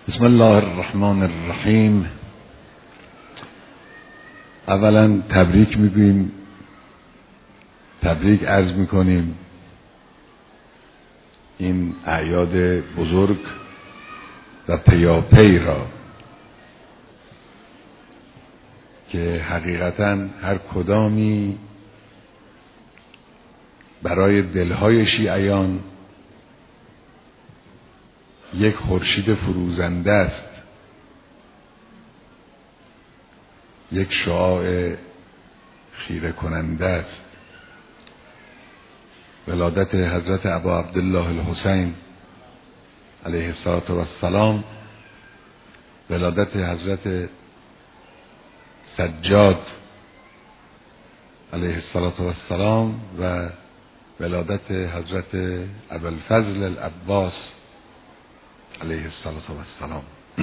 بسم الله الرحمن الرحیم. اولا تبریک میگوییم، تبریک عرض میکنیم این اعیاد بزرگ و پیاپی را که حقیقتا هر کدامی برای دلهای شیعیان یک خورشید فروزنده است، یک شعاع خیره کننده است. ولادت حضرت ابا عبدالله الحسین علیه السلام، ولادت حضرت سجاد علیه السلام و ولادت حضرت ابوالفضل العباس علیه السلام.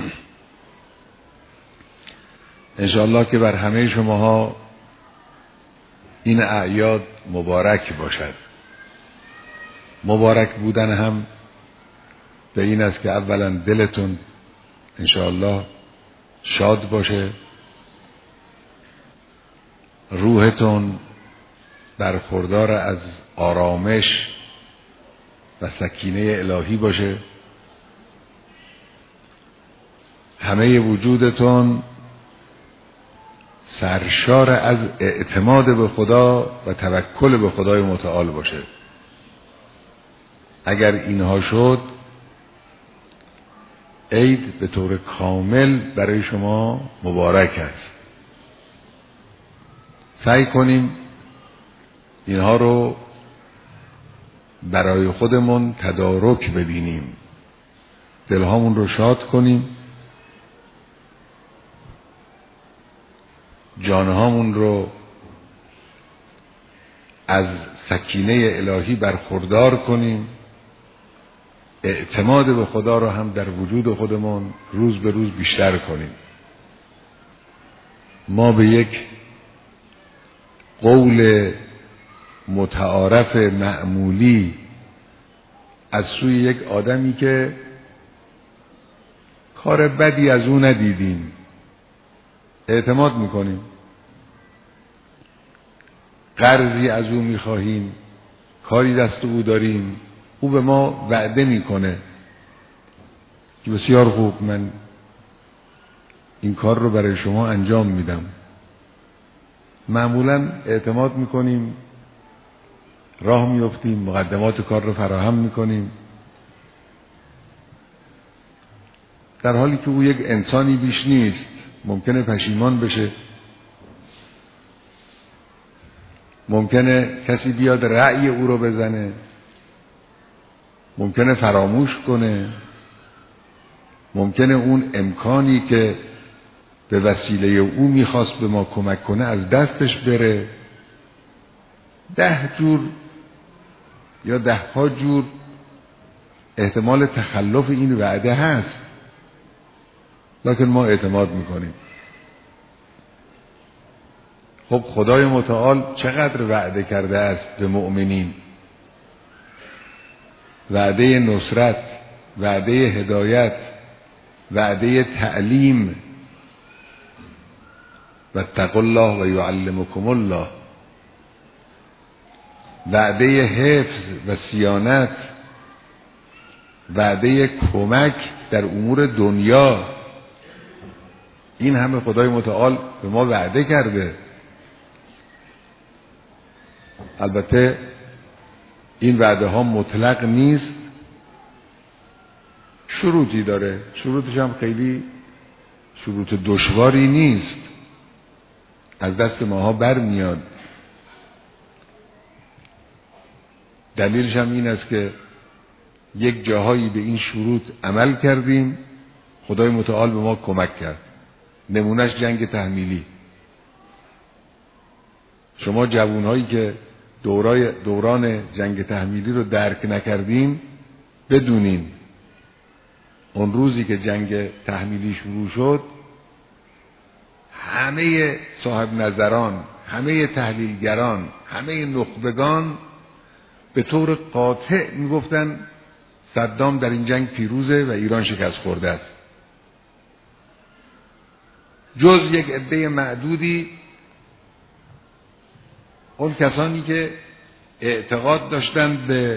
انشاءالله که بر همه شماها این اعیاد مبارک باشد. مبارک بودن هم به این است که اولا دلتون انشاءالله شاد باشه، روحتون برخوردار از آرامش و سکینه الهی باشه، همه وجودتون سرشار از اعتماد به خدا و توکل به خدای متعال باشه. اگر اینها شد، عید به طور کامل برای شما مبارک است. سعی کنیم اینها رو برای خودمون تدارک ببینیم، دلهامون رو شاد کنیم، جانهامون رو از سکینه الهی برخوردار کنیم، اعتماد به خدا رو هم در وجود خودمون روز به روز بیشتر کنیم. ما به یک قول متعارف معمولی از سوی یک آدمی که کار بدی از او ندیدیم اعتماد میکنیم، قرضی از او میخواهیم، کاری دست او داریم، او به ما وعده میکنه که بسیار خوب، من این کار رو برای شما انجام میدم. معمولا اعتماد میکنیم، راه میافتیم، مقدمات کار رو فراهم میکنیم، در حالی که او یک انسانی بیش نیست. ممکنه پشیمان بشه، ممکنه کسی بیاد رأی او رو بزنه، ممکنه فراموش کنه، ممکنه اون امکانی که به وسیله او میخواست به ما کمک کنه از دستش بره. 10 جور یا 10 ها جور احتمال تخلف این وعده هست، لکن ما اعتماد میکنیم. خب خدای متعال چقدر وعده کرده است به مؤمنین؟ وعده نصرت، وعده هدایت، وعده تعلیم، واتقوا الله و یعلمکم الله، وعده حفظ و صیانت، وعده کمک در امور دنیا. این همه خدای متعال به ما وعده کرده. البته این وعده ها مطلق نیست، شروطی داره. شروطش هم خیلی شروط دشواری نیست، از دست ماها بر میاد. دلیلش هم این است که یک جاهایی به این شروط عمل کردیم، خدای متعال به ما کمک کرد. نمونهش جنگ تحمیلی. شما جوانهایی که دوران جنگ تحمیلی رو درک نکردین، بدونین اون روزی که جنگ تحمیلی شروع شد، همه صاحب نظران، همه تحلیلگران، همه نخبگان به طور قاطع میگفتن صدام در این جنگ پیروزه و ایران شکست خورده است. جز یک عده معدودی، اون کسانی که اعتقاد داشتند به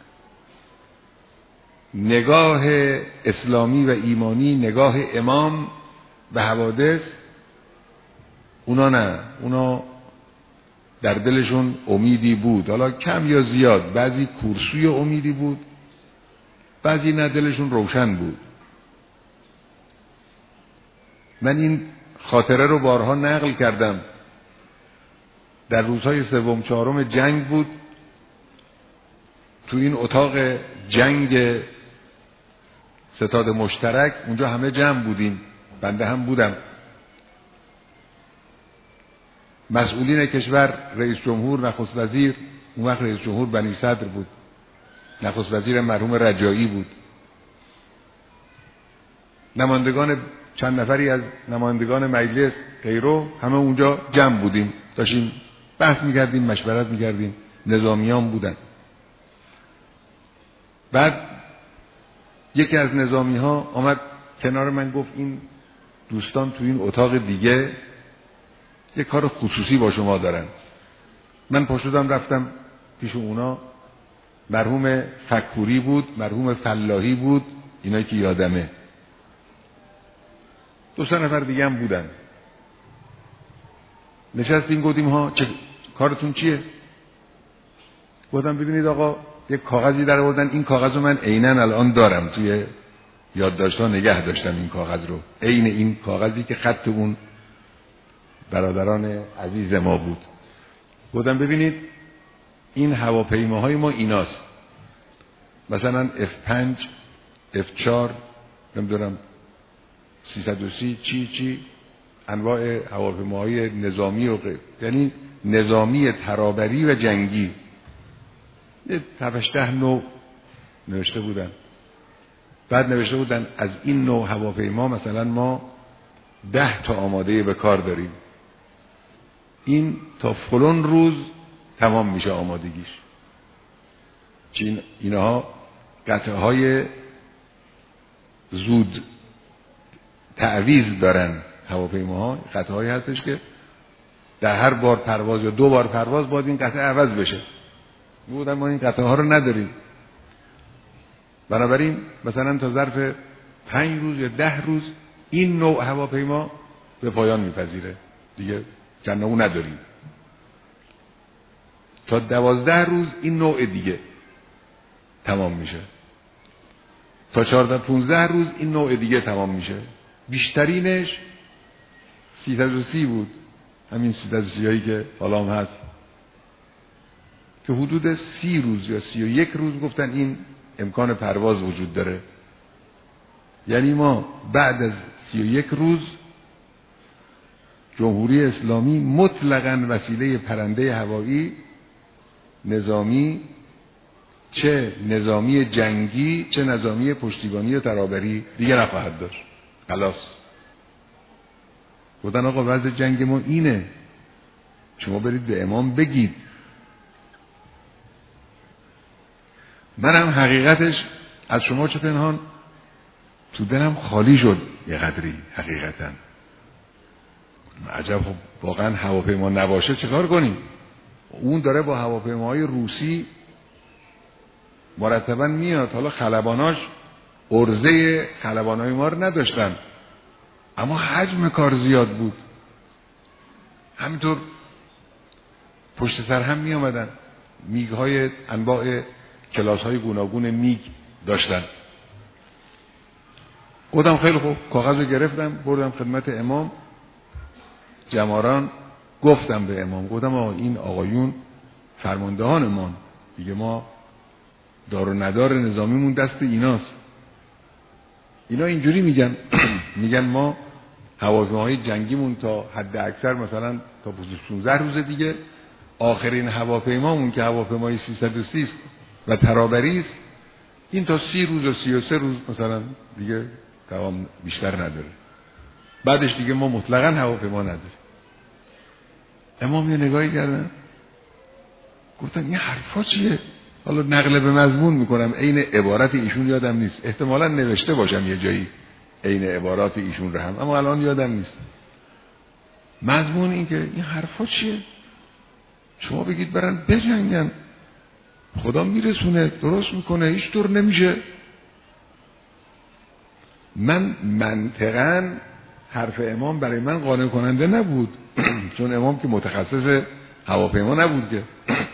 نگاه اسلامی و ایمانی، نگاه امام به حوادث، اونا نه، اونا در دلشون امیدی بود، حالا کم یا زیاد، بعضی کورسوی امیدی بود، بعضی نه، دلشون روشن بود. من این خاطره رو بارها نقل کردم. در روزهای سوم چهارم جنگ بود، تو این اتاق جنگ ستاد مشترک، اونجا همه جمع بودیم، بنده هم بودم. مسئولین کشور، رئیس جمهور، نخست وزیر، اون وقت رئیس جمهور بنی صدر بود، نخست وزیر مرحوم رجایی بود، نمایندگان چند نفری از نمایندگان مجلس غیره، همه اونجا جمع بودیم، داشتیم بحث می‌کردیم، مشورت می‌کردیم. نظامیان بودن. بعد یکی از نظامی‌ها آمد کنار من، گفت این دوستان تو این اتاق دیگه یک کار خصوصی با شما دارن. من پاشدم رفتم پیش اونا. مرحوم فکوری بود، مرحوم فلاحی بود، اینایی که یادمه، دو سه نفر دیگه هم بودن. نشستیم، گفتیم ها چه کارتون چیه؟ گفتم ببینید آقا، یک کاغذی در آوردن، این کاغذ رو من عیناً الان دارم، توی یادداشت‌ها نگه داشتم این کاغذ رو، عین این کاغذی که خط اون برادران عزیز ما بود. گفتم ببینید این هواپیماهای ما ایناست، مثلا F5 F4 نمیدونم 330 چی انواع هواپیماهای نظامی و غیر، یعنی نظامی، ترابری و جنگی، 7-8 نوع نوشته بودن. بعد نوشته بودن از این نوع هواپیما مثلا ما 10 تا آماده به کار داریم، این تا فلان روز تمام میشه آمادگیش. چین اینها قطعه های زود تعویض دارن، هواپیماها قطعه هایی هستش که در هر بار پرواز یا 2 بار پرواز باید این قطعه عوض بشه. بودن ما این قطعه ها رو نداریم، بنابراین مثلا تا ظرف 5 روز یا 10 روز این نوع هواپیما به پایان میپذیره، دیگه جنبه نداریم. تا 12 روز این نوع دیگه تمام میشه، تا 14-15 روز این نوع دیگه تمام میشه. بیشترینش 330 بود، همین 330 هایی که حالا هم هست، که حدود 30 روز یا 31 روز گفتن این امکان پرواز وجود داره. یعنی ما بعد از 31 روز جمهوری اسلامی مطلقاً وسیله پرنده هوایی نظامی، چه نظامی جنگی چه نظامی پشتیبانی و ترابری دیگه نخواهد داشت. خلاص گفتن آقا وضع جنگ ما اینه، شما برید به امام بگید. منم حقیقتش از شما چه پنهان، تو دلم خالی شد یه قدری حقیقتا. عجب، خب واقعا هواپیما نباشه چه کار کنیم؟ اون داره با هواپیماهای روسی مرتبا میاد، حالا خلباناش عرضه خلبانای ما رو نداشتن، اما حجم کار زیاد بود. همینطور پشت سر هم می آمدن، میگ های انواع کلاس های گوناگون میگ داشتن. گفتم خیلی خوب، کاغذ رو گرفتم بردم خدمت امام جماران، گفتم به امام، گفتم این آقایون فرماندهان ما دیگه، ما دار و ندار نظامیمون دست ایناست. اینا اینجوری میگن میگن ما هواپیماهای جنگیمون تا حد اکثر مثلا تا 16 روز دیگه، آخرین هواپیمامون که هواپیمای 330 است و ترابری است، این تا 30 روز و 33 روز مثلا دیگه دوام بیشتر نداره، بعدش دیگه ما مطلقاً هواپیما نداریم. امام یه نگاهی کردن گفتن این حرفا چیه؟ حالا نقل به مضمون میکنم، عین عبارت ایشون یادم نیست، احتمالاً نوشته باشم یه جایی عین عبارات ایشون رو هم، اما الان یادم نیست. مضمون این که این حرفا چیه؟ شما بگید برن بجنگن، خدا میرسونه، درست میکنه، هیچ طور نمیشه. من منطقاً حرف امام برای من قانع کننده نبود چون امام که متخصص هواپیما نبود که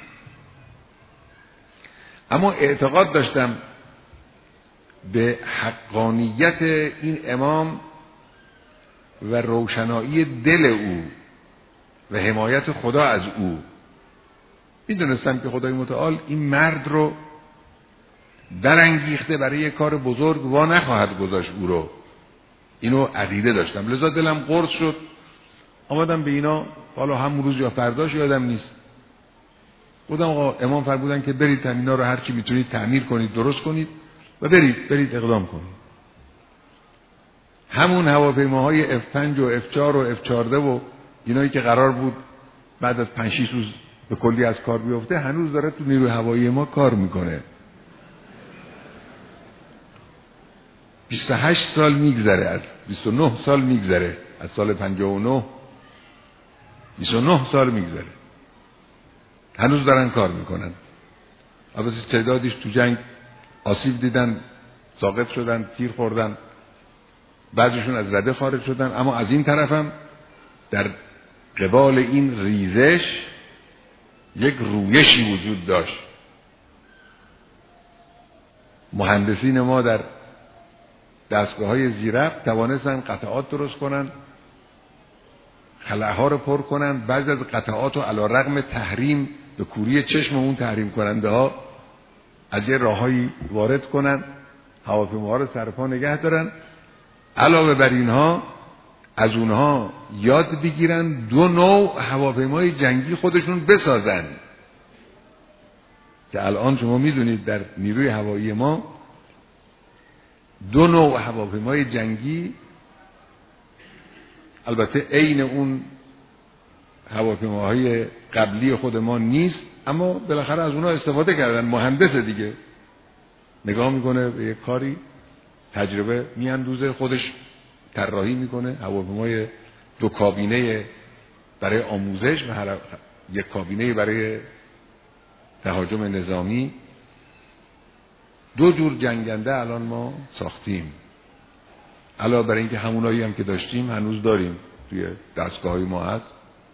اما اعتقاد داشتم به حقانیت این امام و روشنایی دل او و حمایت خدا از او. میدونستم که خدای متعال این مرد رو درانگیخته برای یک کار بزرگ وا نخواهد گذاشت او رو. اینو عقیده داشتم، لذا دلم قرص شد، آمدم به اینا، حالا همون روز یا فرداش یادم نیست، گفتم آقا امام فرمودن که برید اینا رو هر چی میتونید تعمیر کنید، درست کنید و برید اقدام کنید. همون هواپیماهای F5 و F4 و F14 و اینایی که قرار بود بعد از 5-6 روز به کلی از کار بیفته هنوز داره تو نیروی هوایی ما کار میکنه. 28 سال میگذره، از 29 سال میگذره، از سال 59 29 سال میگذره، هنوز دارن کار میکنن. البته تعدادیش تو جنگ آسیب دیدن، ساقط شدن، تیر خوردن، بعضیشون از رده خارج شدن، اما از این طرفم در قبال این ریزش یک رویشی وجود داشت. مهندسین ما در دستگاه‌های زیرفت توانستن قطعات درست کنن، خلاها رو پر کنن، بعضی از قطعات رو علی رغم تحریم به کوری چشم اون تحریم کننده ها از یه راههایی وارد کنن، هواپیماها رو سر پا نگه دارن. علاوه بر اینها از اونها یاد بگیرن 2 نوع هواپیمای جنگی خودشون بسازن که الان شما میدونید در نیروی هوایی ما 2 نوع هواپیمای جنگی، البته عین اون هواپیماهای قبلی خود ما نیست، اما بالاخره از اونها استفاده کردن. مهندس دیگه نگاه میکنه به یک کاری، تجربه میاندوزه، خودش طراحی میکنه. هواپیمای 2 کابینه برای آموزش و یک کابینه برای تهاجم نظامی. 2 جور جنگنده الان ما ساختیم، علاوه بر اینکه همونایی هم که داشتیم هنوز داریم توی دستگاه‌های ما هست.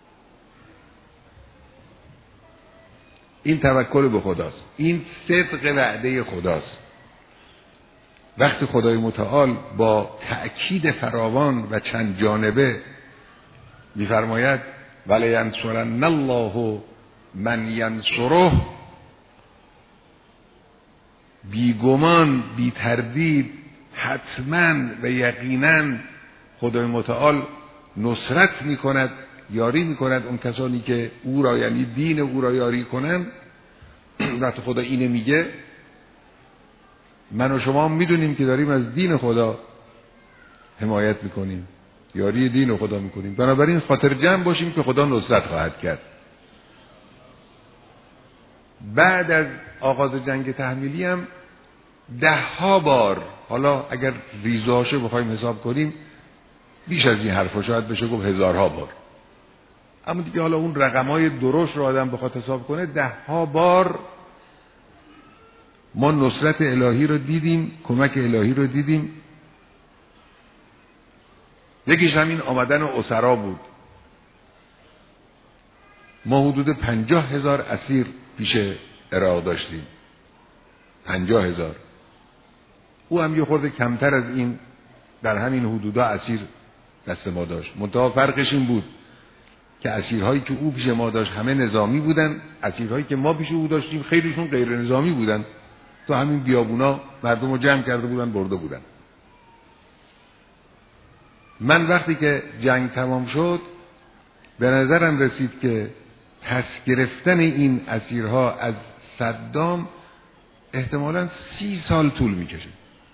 این توکل به خداست، این صدق وعده خداست. وقتی خدای متعال با تأکید فراوان و چند جانبه می‌فرماید ولینصرن الله من ینصره، بیگمان بی تردید حتما و یقینا خدای متعال نصرت میکند، یاری میکند اون کسانی که او را، یعنی دین او را یاری کنند. وقتی خدا اینه میگه، من و شما میدونیم که داریم از دین خدا حمایت میکنیم، یاری دین خدا میکنیم. بنابراین خاطر جمع باشیم که خدا نصرت خواهد کرد. بعد از آغاز جنگ تحمیلی هم 10 بار، حالا اگر ریزاشو بخوایم حساب کنیم بیش از این حرفا شاید بشه گفت 1000 بار، اما دیگه حالا اون رقمای درشت رو آدم بخواد حساب کنه، 10 بار ما نصرت الهی رو دیدیم، کمک الهی رو دیدیم. یکیش همین آمدن اسرا بود. ما حدود 50,000 اسیر پیش عراق داشتیم، 50,000. او هم یه خورده کمتر از این در همین حدودا اسیر دست ما داشت. منتها فرقش این بود که اسیرهایی که او پیش ما داشت همه نظامی بودن، اسیرهایی که ما پیش او داشتیم خیلیشون غیر نظامی بودن. تو همین بیابونا مردم رو جمع کرده بودن، برده بودن. من وقتی که جنگ تمام شد به نظرم رسید که پس گرفتن این اسیرها از صدام احتمالاً 30 سال طول میکشه.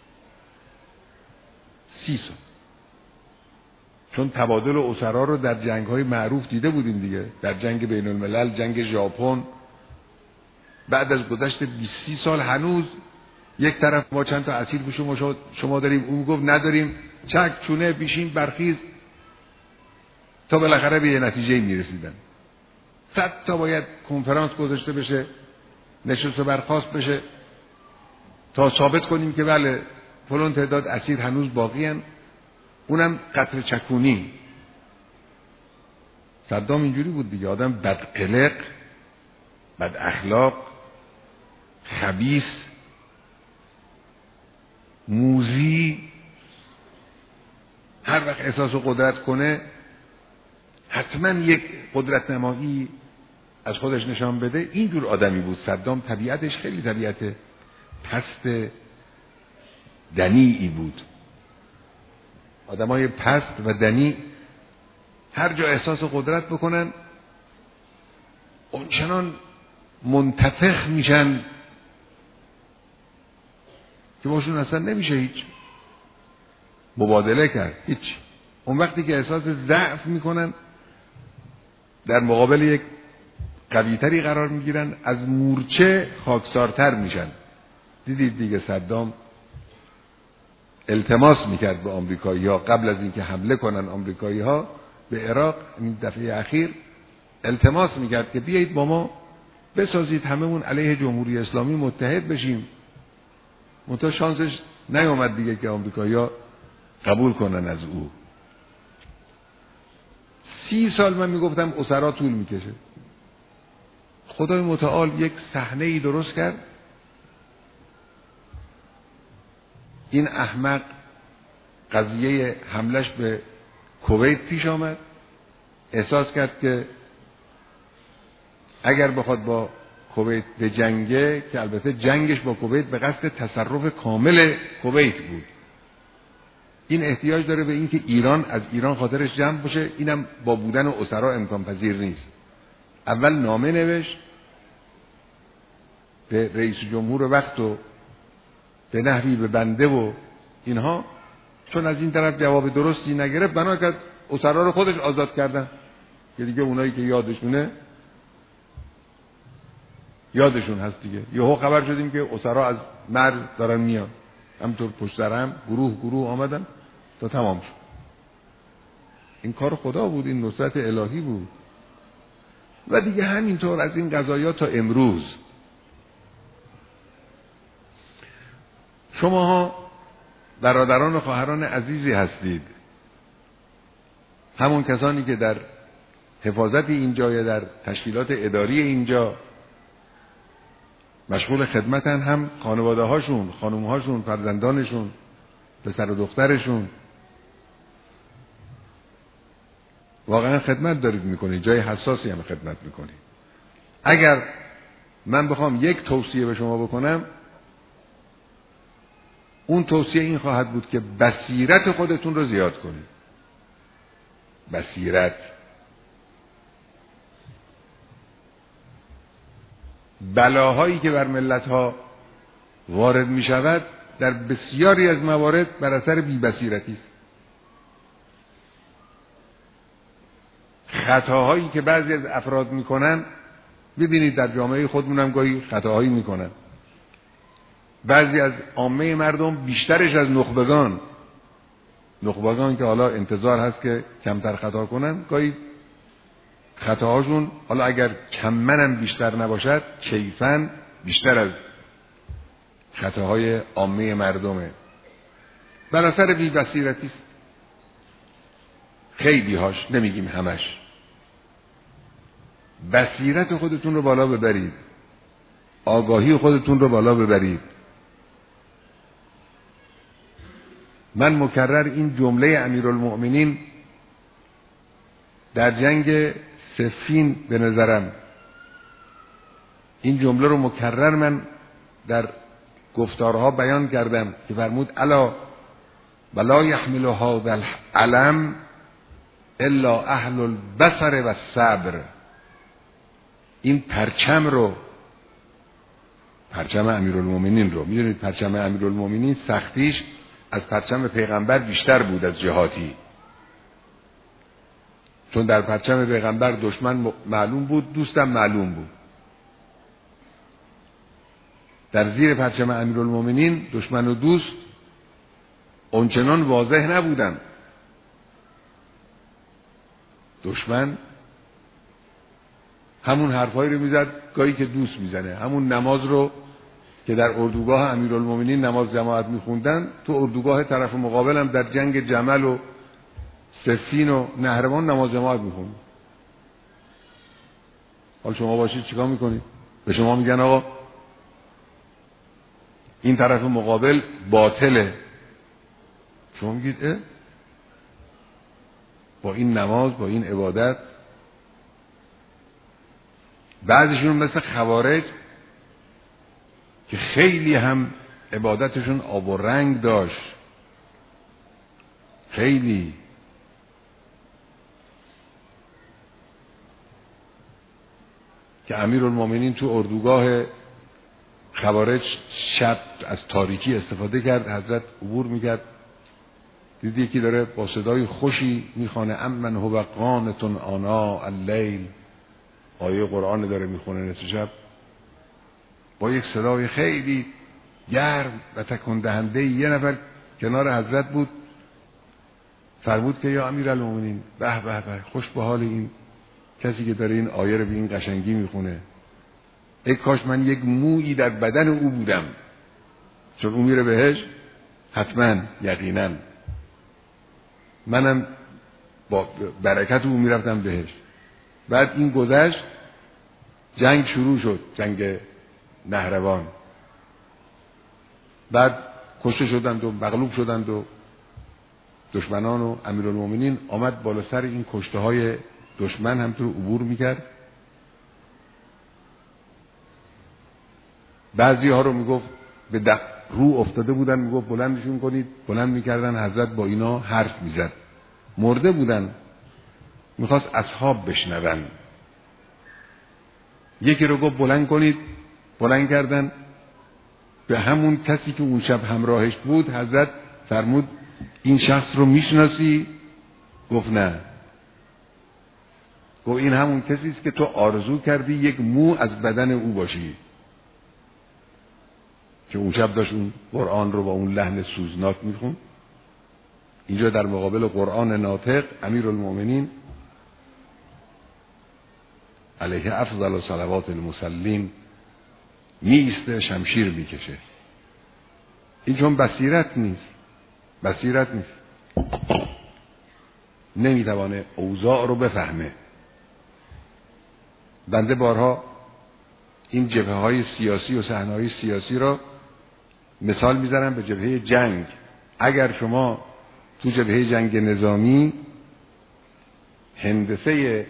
30 سال. چون تبادل اسرا رو در جنگ‌های معروف دیده بودیم دیگه، در جنگ بین الملل، جنگ ژاپن. بعد از گذشت 20 سال هنوز یک طرف ما چند تا اسیر پیش شما داریم، اون گفت نداریم، چک چونه بیشین برخیز. تا بالاخره به یه نتیجه میرسیدن. 100 تا باید کنفرانس گذاشته بشه، نشست و برخاست بشه تا ثابت کنیم که بله فلان تعداد اسیر هنوز باقی هن. اونم قطر چکونی. صدام اینجوری بود دیگه، آدم بدقلق، بد اخلاق، خبیث، موذی. هر وقت احساس قدرت کنه حتما یک قدرت نمایی از خودش نشان بده. اینجور آدمی بود صدام. طبیعتش خیلی طبیعت پست دنیئی بود. آدمای پست و دنی هر جا احساس قدرت بکنن اونچنان منتفخ میشن که باشون اصلا نمیشه هیچ مبادله کرد، هیچ. اون وقتی که احساس ضعف میکنن در مقابل یک قویتری قرار میگیرن، از مورچه خاکسارتر میشن. دیدید دیگه صدام التماس میکرد به آمریکایی‌ها قبل از اینکه حمله کنن آمریکایی‌ها به عراق، این دفعه اخیر التماس میکرد که بیایید با ما بسازید هممون علیه جمهوری اسلامی متحد بشیم. منتها شانسش نیامد دیگه که آمریکایی‌ها قبول کنن از او. 30 سال من میگفتم اسرا طول میکشه. خدای متعال یک صحنه‌ای درست کرد. این احمق قضیه حملش به کویت پیش آمد، احساس کرد که اگر بخواد با کویت به جنگه، که البته جنگش با کویت به قصد تصرف کامل کویت بود، این احتیاج داره به این که ایران از ایران خاطرش جمع باشه، اینم با بودن اسرا امکان پذیر نیست. اول نامه نوشت به رئیس جمهور وقت و به نحوی به بنده و اینها، چون از این طرف جواب درستی نگرفت بنا کرد اسرا رو خودش آزاد کردن که دیگه اونایی که یادشون هست دیگه. یهو خبر شدیم که اسرا از مرز دارن میان، همطور پشت سر هم گروه آمدن تا تمام شد. این کار خدا بود، این نصرت الهی بود. و دیگه همینطور از این قضایا تا امروز. شماها برادران و خواهران عزیزی هستید، همون کسانی که در حفاظت اینجا یا در تشکیلات اداری اینجا مشغول خدمتن، هم خانواده هاشون، خانم هاشون، فرزندانشون، پسر و دخترشون. واقعا خدمت دارید میکنید، جای حساسی هم خدمت میکنید. اگر من بخوام یک توصیه به شما بکنم، اون توصیه این خواهد بود که بصیرت خودتون رو زیاد کنید. بصیرت. بلاهایی که بر ملت‌ها وارد می شود در بسیاری از موارد بر اثر بی‌بصیرتی است. خطاهایی که بعضی از افراد میکنن، ببینید در جامعه خودمون هم گاهی خطاهایی میکنن. بعضی از عامه مردم بیشترش از نخبگان که حالا انتظار هست که کمتر خطا کنن، گاهی خطاهاشون حالا اگر کمنم بیشتر نباشد، کیفاً بیشتر از خطاهای عامه مردمه. بر اثر بی‌بصیرتی است. خیلی هاش، نمیگیم همش. بصیرت خودتون رو بالا ببرید، آگاهی خودتون رو بالا ببرید. من مکرر این جمله امیرالمؤمنین در جنگ صفین به نظرم، این جمله رو مکرر من در گفتارها بیان کردم که فرمود الا ولا يحمل هذا العلم الا اهل البصر و الصبر. این پرچم امیرالمؤمنین رو میدونید، پرچم امیرالمؤمنین سختیش از پرچم پیغمبر بیشتر بود از جهاتی، چون در پرچم پیغمبر دشمن معلوم بود، دوستم معلوم بود. در زیر پرچم امیرالمؤمنین دشمن و دوست اونچنان واضح نبودن. دشمن همون حرفایی رو میزد گاهی که دوست میزنه، همون نماز رو که در اردوگاه امیرالمومنین نماز جماعت میخوندن، تو اردوگاه طرف مقابل هم در جنگ جمل و صفین و نهروان نماز جماعت میخوند. حال شما باشید چیکار میکنید؟ به شما میگن آقا این طرف مقابل باطله، شما میگید با این نماز، با این عبادت. بعضیشون مثل خوارج که خیلی هم عبادتشون آب و رنگ داشت، خیلی که امیرالمومنین تو اردوگاه خوارج شب از تاریکی استفاده کرد، حضرت عبور میکرد، دید یکی داره با صدای خوشی میخوانه امن هو قانتون آنا اللیل، آیه قرآن داره میخونه نصف شب با یک صدای خیلی گرم و تکان دهنده. یه نفر کنار حضرت بود، فرمود که یا امیرالمومنین به به به، خوش به حال این کسی که داره این آیه رو به این قشنگی میخونه، ای کاش من یک مویی در بدن او بودم، چون او میره بهش حتما یقینا، منم با برکت او میرفتم بهش. بعد این گذشت، جنگ شروع شد، جنگ نهروان، بعد کشته شدند و مغلوب شدند و دشمنان و امیرالمومنین آمد بالا سر این کشته های دشمن همطور عبور میکرد. بعضی ها رو میگفت به رو افتاده بودن، میگفت بلندشون کنید، بلند میکردن، حضرت با اینا حرف میزد. مرده بودن، میخواست اصحاب بشنون. یکی رو گفت بلند کنید، بلند کردن، به همون کسی که اون شب همراهش بود حضرت فرمود این شخص رو میشناسی؟ گفت نه. گفت این همون کسی است که تو آرزو کردی یک مو از بدن او باشی، که اون شب داشت اون قرآن رو با اون لحن سوزناک میخوند. اینجا در مقابل قرآن ناطق امیرالمومنین علیه افضل صلوات المصلین میسته، شمشیر میکشه. این چون بصیرت نیست، نمیتوانه اوضاع رو بفهمه. بنده بارها این جبهه های سیاسی و صحنه های سیاسی را مثال میزنم به جبهه جنگ. اگر شما تو جبهه جنگ نظامی هندسه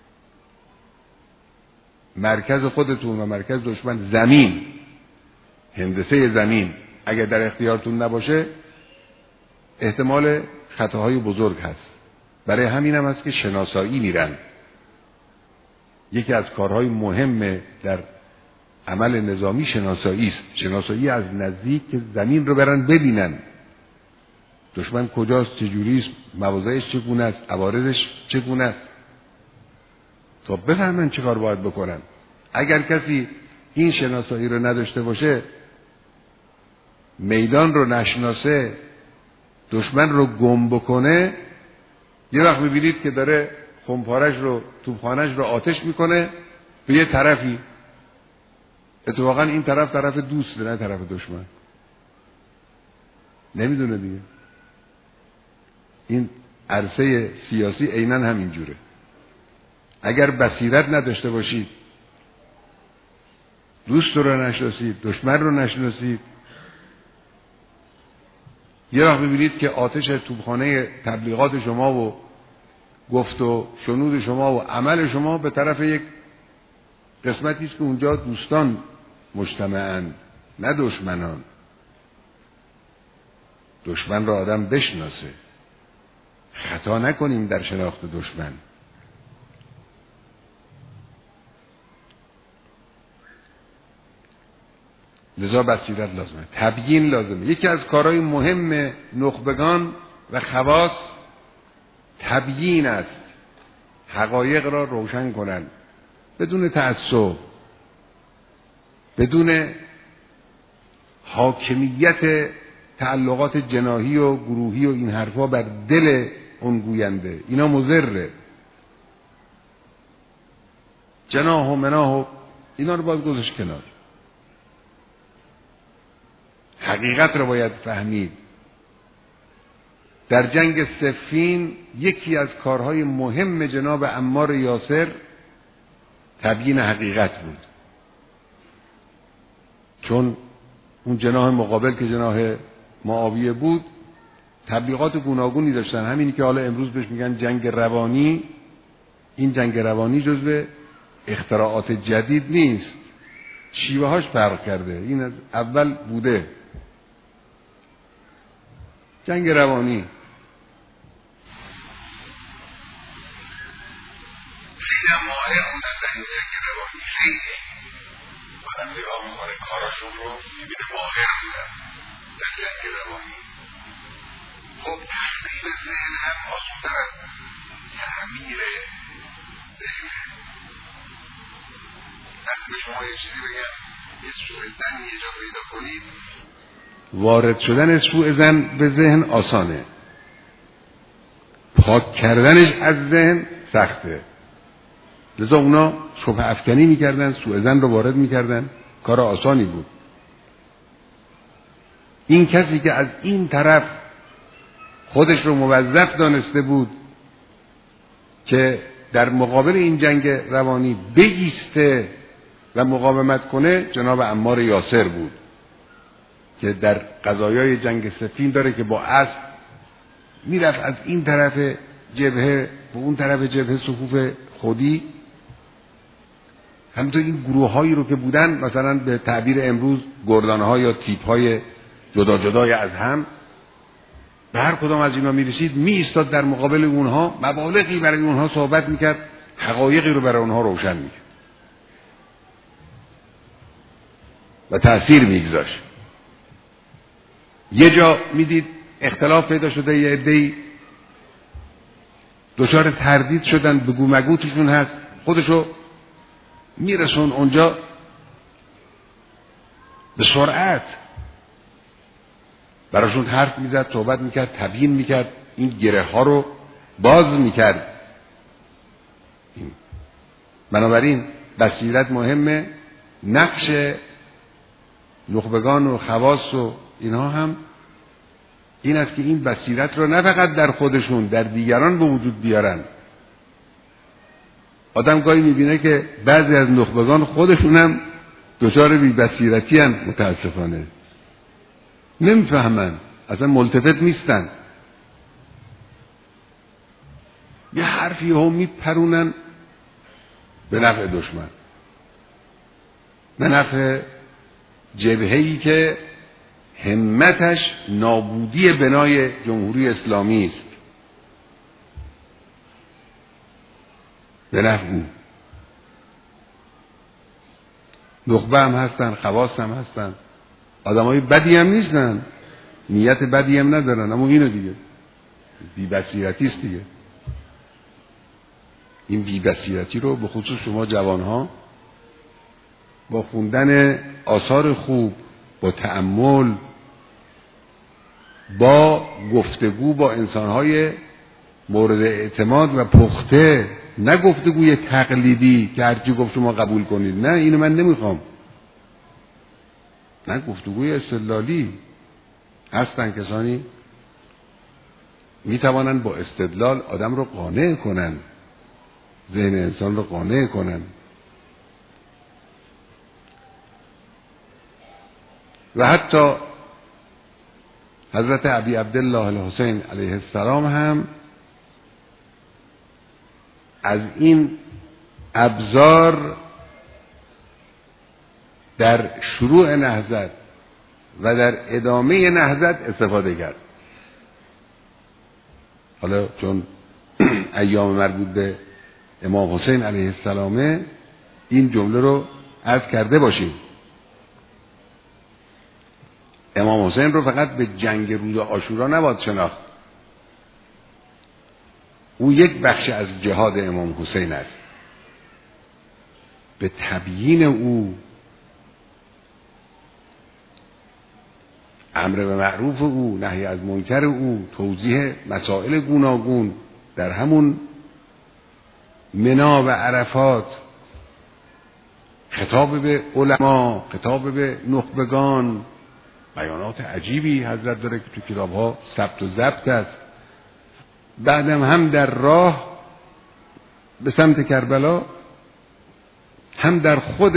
مرکز خودتون و مرکز دشمن زمین، هندسه زمین اگر در اختیارتون نباشه احتمال خطاهای بزرگ هست. برای همین هم هست که شناسایی میرن. یکی از کارهای مهم در عمل نظامی شناسایی است. شناسایی از نزدیک که زمین رو برن ببینن دشمن کجاست، چجوری است، مواضعش چگونه است، عوارضش چگونه است، تا بفهمن چه کار باید بکنن. اگر کسی این شناسایی رو نداشته باشه، میدان رو نشناسه، دشمن رو گم بکنه، یه وقت میبینید که داره خمپارش رو، توپخانه‌اش رو آتش میکنه به یه طرفی، اتفاقا این طرف دوسته نه طرف دشمن، نمیدونه دیگه. این عرصه سیاسی عیناً همین جوره. اگر بصیرت نداشته باشید، دوست رو نشناسید، دشمن رو نشناسید، یه وقت ببینید که آتش توپخانه تبلیغات شما و گفت و شنود شما و عمل شما به طرف یک قسمتی است که اونجا دوستان مجتمعن نه دشمنان. دشمن را آدم بشناسه، خطا نکنیم در شناخت دشمن. لذا بصیرت لازمه، تبیین لازمه. یکی از کارهای مهم نخبگان و خواص تبیین است، حقایق را روشن کنند بدون تعصب، بدون حاکمیت تعلقات جناحی و گروهی و این حرفا بر دل اون گوینده. اینا مضره. جناح و مناح و اینا رو باید گذاشت کنار. حقیقت رو باید فهمید. در جنگ صفین یکی از کارهای مهم جناب عمار یاسر تبیین حقیقت بود، چون اون جناح مقابل که جناح معاویه بود تبلیغات گوناگونی داشتن، همینی که حالا امروز بهش میگن جنگ روانی. این جنگ روانی جزو اختراعات جدید نیست، شیوه هاش فرق کرده، این از اول بوده. جنگ روانی خیلی ماهر بودن در این جنگ روانی، خیلی آدم نگاه میکنه کاراشون رو میبینه ماهر بودن در جنگ روانی. خب تخریب ذهن هم آسودتر از تعمیر ذهنه. وقتی به شما یه چیزی بگم یه سوء ظن یه جا پیدا کنید، وارد شدن سوء ظن به ذهن آسانه، پاک کردنش از ذهن سخته. لذا اونا شبه افکنی میکردن، سوء ظن رو وارد میکردن، کار آسانی بود. این کسی که از این طرف خودش رو موظف دانسته بود که در مقابل این جنگ روانی بایسته و مقاومت کنه، جناب عمار یاسر بود که در قضایای جنگ صفین داره که با اسب میرفت از این طرف جبهه به اون طرف جبهه صفوف خودی. همینطور این گروه هایی رو که بودن، مثلا به تعبیر امروز گردان ها یا تیپ های جدا جدای از هم، به هر کدام از اینا میرسید می ایستاد در مقابل اونها، مبالغی برای اونها صحبت میکرد، حقایقی رو برای اونها روشن میکرد و تأثیر میگذاشت. یه جا میدید اختلاف پیدا شده، یه عده‌ای دچار تردید شدن، بگو مگو توشون هست، خودشو میرسون اونجا به سرعت براشون حرف میزد، صحبت میکرد، تبیین میکرد، این گره ها رو باز میکرد. بنابراین بصیرت مهمه. نقش نخبگان و خواص و اینها هم این است که این بصیرت رو نه فقط در خودشون، در دیگران به وجود بیارن. آدم گاهی میبینه که بعضی از نخبگان خودشون هم دچار بی بصیرتی هستند، متاسفانه نمیفهمن، اصلا ملتفت نیستن، یه حرفی هم میپرونن به نفع دشمن، به نفع جبهه‌ای که همتش نابودی بنای جمهوری اسلامی است، به نفع اون. نخبه هم هستن، خواص هم هستن، آدمای بدی هم نیستن، نیت بدی هم ندارن، اما اینو دیگه بی بصیرتی است دیگه. این بی بصیرتی رو به خصوص شما جوانها با خوندن آثار خوب، با تأمل، با گفتگو با انسانهای مورد اعتماد و پخته، نه گفتگوی تقلیدی که هرچی گفت شما قبول کنید، نه اینو من نمیخوام، نه گفتگوی استدلالی. هستن کسانی میتوانند با استدلال آدم رو قانع کنن، ذهن انسان رو قانع کنن. و حتی حضرت ابی عبدالله الحسین علیه السلام هم از این ابزار در شروع نهضت و در ادامه نهضت استفاده کرد. حالا چون ایام مربوط به امام حسین علیه السلام این جمله رو عرض کرده باشیم. امام حسین رو فقط به جنگ روز عاشورا نباید شناخت، او یک بخش از جهاد امام حسین است. به تبیین او، امر به معروف او، نهی از منکر او، توضیح مسائل گوناگون در همون منا و عرفات خطاب به علما، خطاب به نخبگان، بیانات عجیبی حضرت داره که تو کتاب‌ها ثبت و ضبط است. بعدم هم در راه به سمت کربلا، هم در خود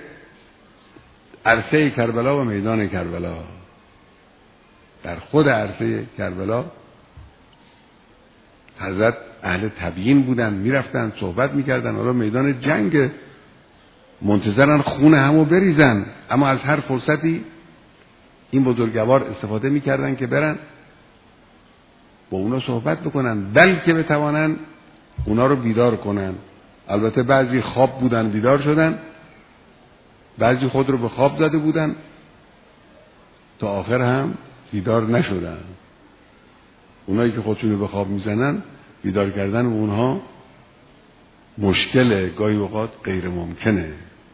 عرصه کربلا و میدان کربلا. در خود عرصه کربلا حضرت اهل تبیین بودن، میرفتن صحبت میکردن. حالا میدان جنگ، منتظرن خون همو بریزن، اما از هر فرصتی این بزرگوار استفاده میکردن که برن با اونا صحبت بکنن، بلکه بتوانن اونا رو بیدار کنن. البته بعضی خواب بودن بیدار شدن، بعضی خود رو به خواب زده بودن، تا آخر هم بیدار نشدن. اونایی که خودشون رو به خواب میزنن، بیدار کردن اونها مشکله، گاهی اوقات غیر ممکنه.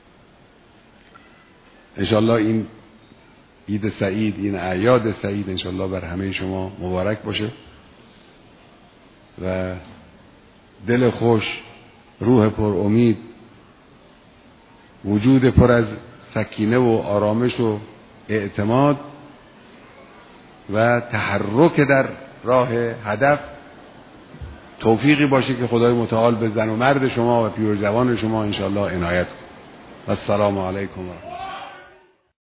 انشالله این عید سعید، این اعیاد سعید انشالله بر همه شما مبارک باشه و دل خوش، روح پر امید، وجود پر از سکینه و آرامش و اعتماد و تحرک در راه هدف توفیقی باشه که خدای متعال به زن و مرد شما و پیر و جوان شما انشالله عنایت کنه. السلام علیکم و رحمت الله.